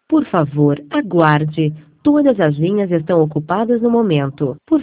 Por favor, aguarde. Todas as linhas estão ocupadas no momento. Por